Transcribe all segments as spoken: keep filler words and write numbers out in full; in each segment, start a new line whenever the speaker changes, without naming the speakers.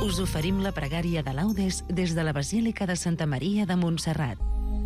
Us oferim la pregària de laudes des de la Basílica de Santa Maria de Montserrat.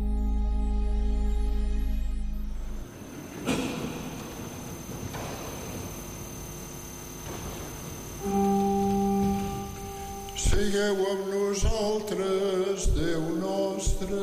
Sigueu amb nosaltres, Déu nostre.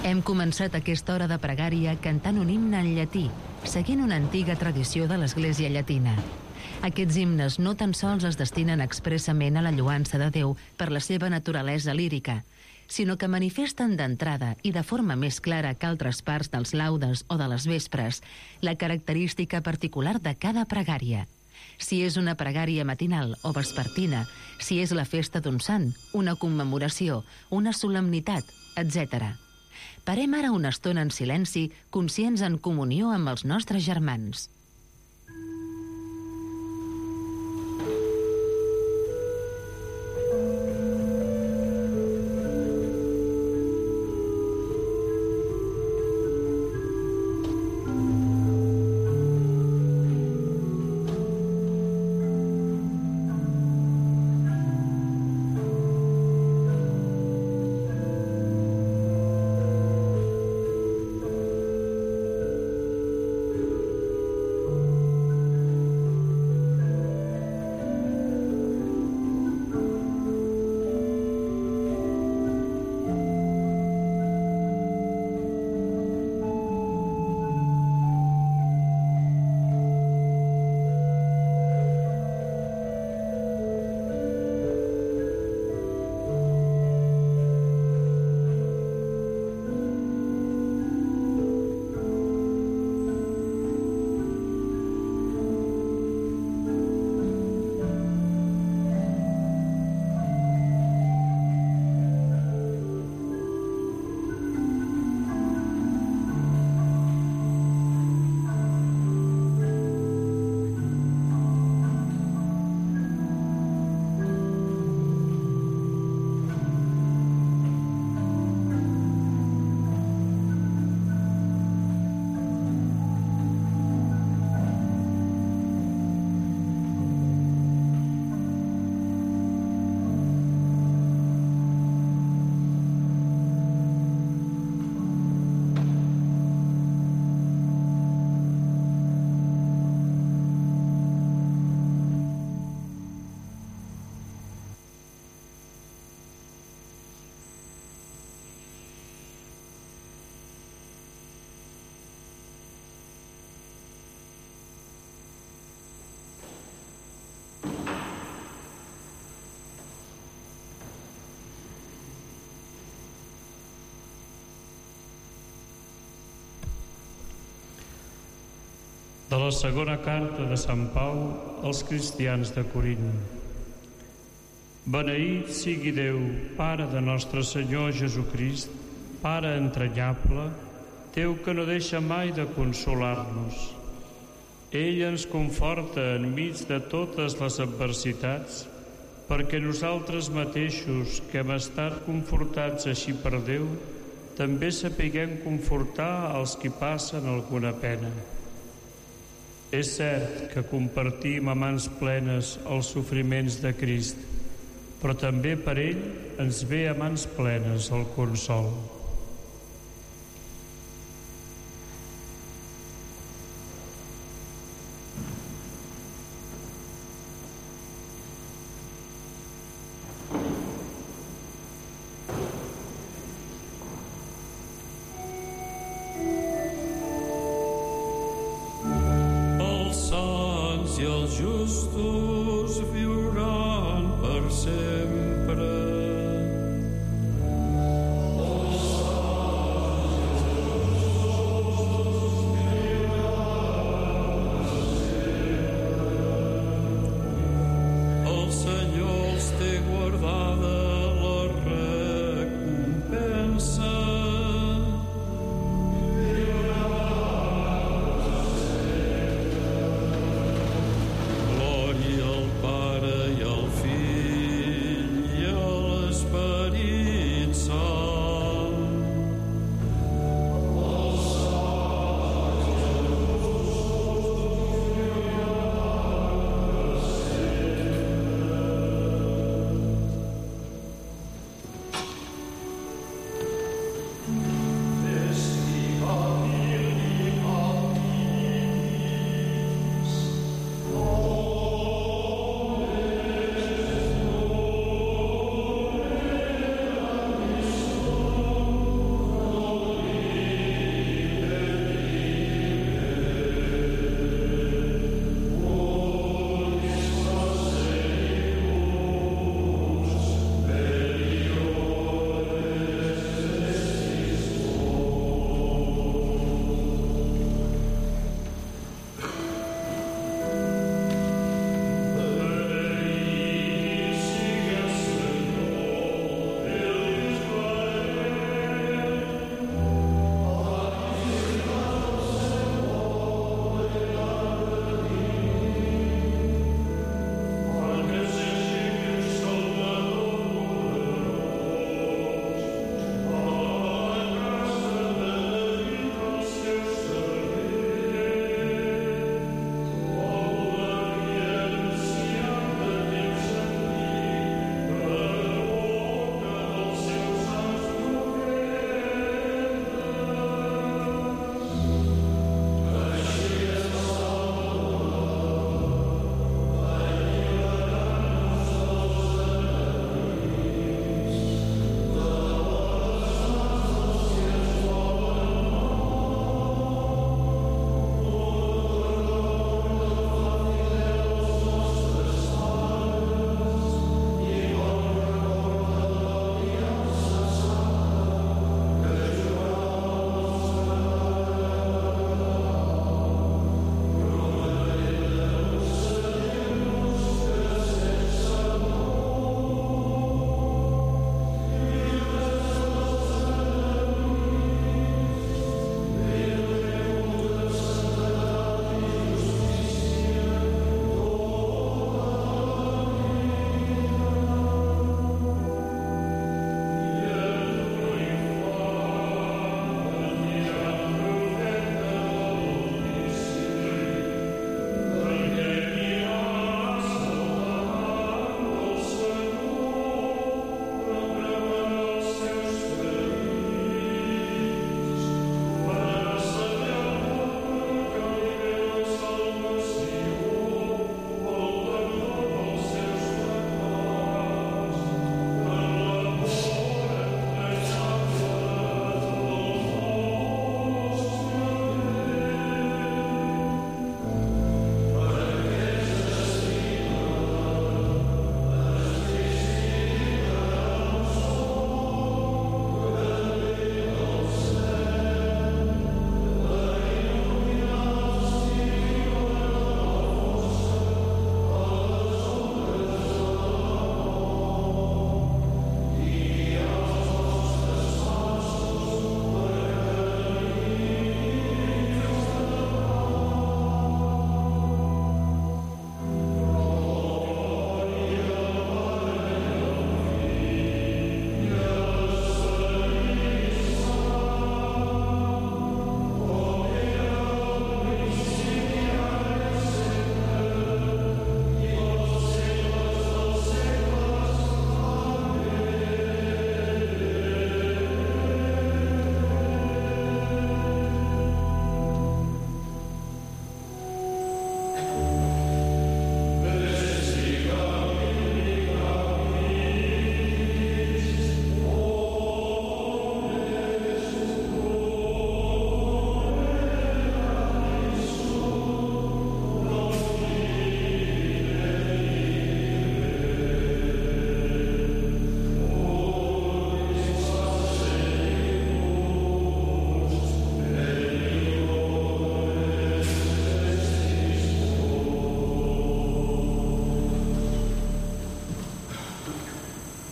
Hem començat aquesta hora de pregària cantant un himne en llatí, seguint una antiga tradició de l'Església llatina. Aquests himnes no tan sols es destinen expressament a la lloança de Déu per la seva naturalesa lírica, sinó que manifesten d'entrada i de forma més clara que altres parts dels laudes o de les vespres la característica particular de cada pregària. Si és una pregària matinal o vespertina, si és la festa d'un sant, una commemoració, una solemnitat, etcètera. Parem ara una estona en silenci, conscients en comunió amb els nostres germans.
De la segona carta de Sant Pau als cristians de Corint. Beneït sigui Déu, Pare de nostre Senyor Jesucrist, Pare entranyable, Déu que no deixa mai de consolar-nos. Ell ens conforta enmig de totes les adversitats, perquè nosaltres mateixos, que hem estat confortats així per Déu, també sapiguem confortar els qui passen alguna pena. És cert que compartim a mans plenes els sofriments de Crist, però també per ell ens ve a mans plenes el consol.
I els justos viuran per sempre. Els sants i els justos viuran per sempre. El Senyor els té guardada la recompensa.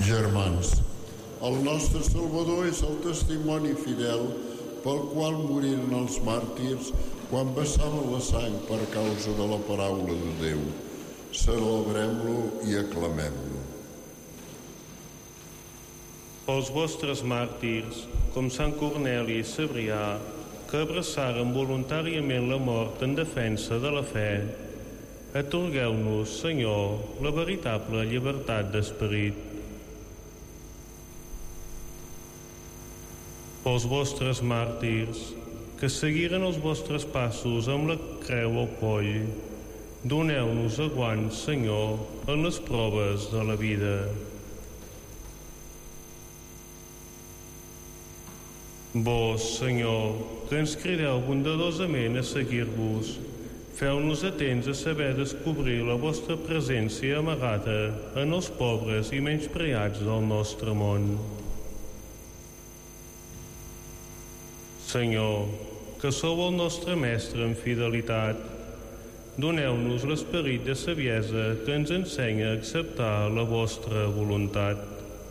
Germans, el nostre Salvador és el testimoni fidel pel qual moriren els màrtirs quan vessaven la sang per causa de la paraula de Déu. Celebrem-lo i aclamem-lo.
Els vostres màrtirs, com Sant Corneli i Cebrià, que abraçaren voluntàriament la mort en defensa de la fe, atorgueu-nos, Senyor, la veritable llibertat d'esperit. Pels vostres màrtirs, que seguiren els vostres passos amb la creu al coll, doneu-nos aguant, Senyor, en les proves de la vida. Vos, Senyor, que ens crideu bondadosament a seguir-vos, feu-nos atents a saber descobrir la vostra presència amagada en els pobres i menyspreats del nostre món. Senyor, que sou el nostre mestre en fidelitat, doneu-nos l'esperit de saviesa que ens ensenya a acceptar la vostra voluntat.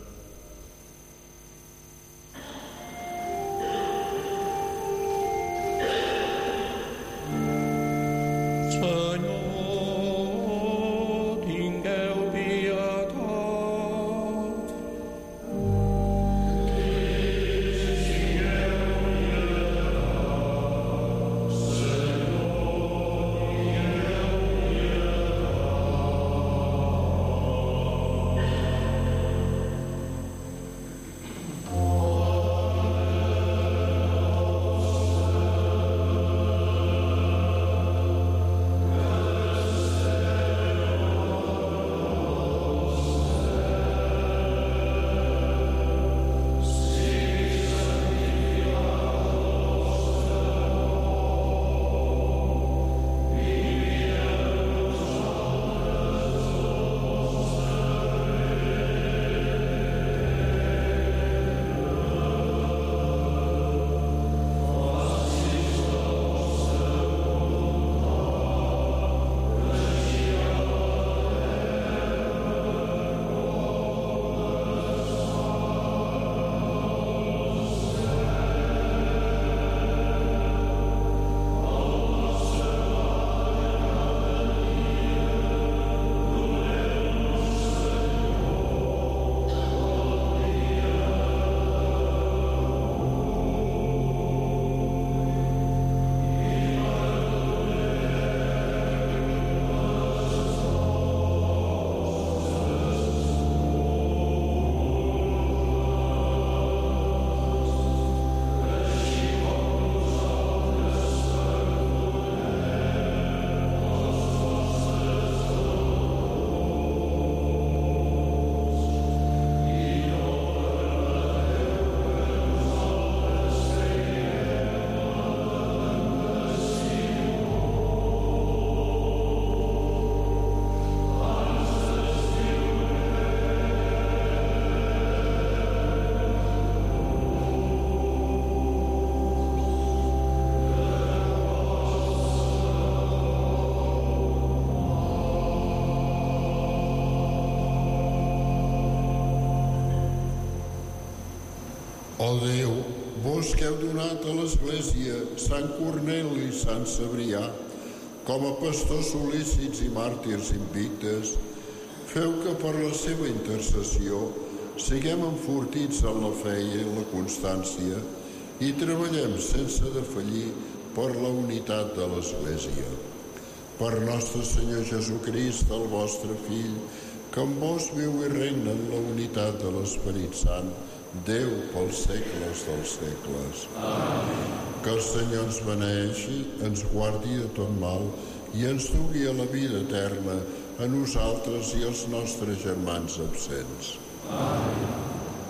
Ó Déu, vos que heu donat a l'Església Sant Corneli i Sant Cebrià com a pastors sol·lícits i màrtirs invictes, feu que per la seva intercessió siguem enfortits en la fe i en la constància i treballem sense defallir per la unitat de l'Església. Per nostre Senyor Jesucrist, el vostre Fill, que amb vos viu i regna en la unitat de l'Esperit Sant, Déu pels segles dels segles. Amén. Que el Senyor ens beneeixi, ens guardi de tot mal i ens dugui a la vida eterna a nosaltres i als nostres germans absents. Amén.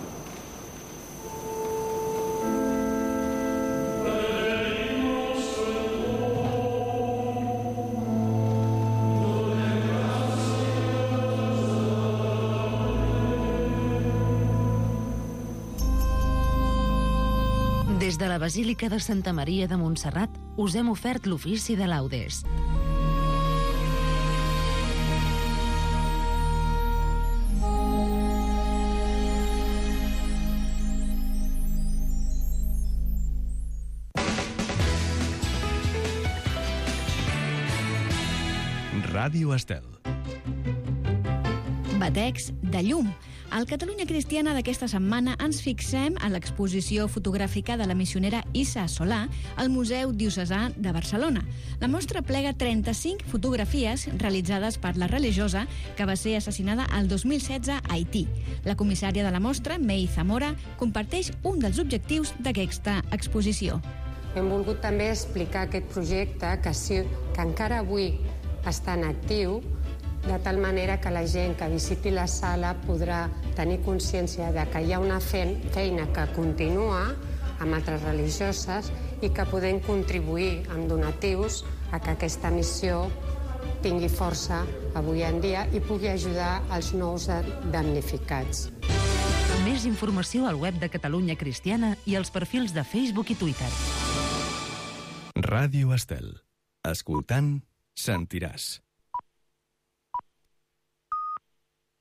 Des de la Basílica de Santa Maria de Montserrat us hem ofert l'ofici de laudes.
Ràdio Estel.
Batecs de llum. Al Catalunya Cristiana d'aquesta setmana ens fixem en l'exposició fotogràfica de la missionera Issa Solà al Museu Diocesà de Barcelona. La mostra plega trenta-cinc fotografies realitzades per la religiosa que va ser assassinada el dos mil setze a Haití. La comissària de la mostra, May Zamora, comparteix un dels objectius d'aquesta exposició.
Hem volgut també explicar aquest projecte que, sí, que encara avui està en actiu, de tal manera que la gent que visiti la sala podrà tenir consciència de que hi ha una feina que continua amb altres religioses i que podem contribuir amb donatius a que aquesta missió tingui força avui en dia i pugui ajudar els nous damnificats.
Més informació al web de Catalunya Cristiana i als perfils de Facebook i Twitter.
Ràdio Estel. Escoltant, sentiràs.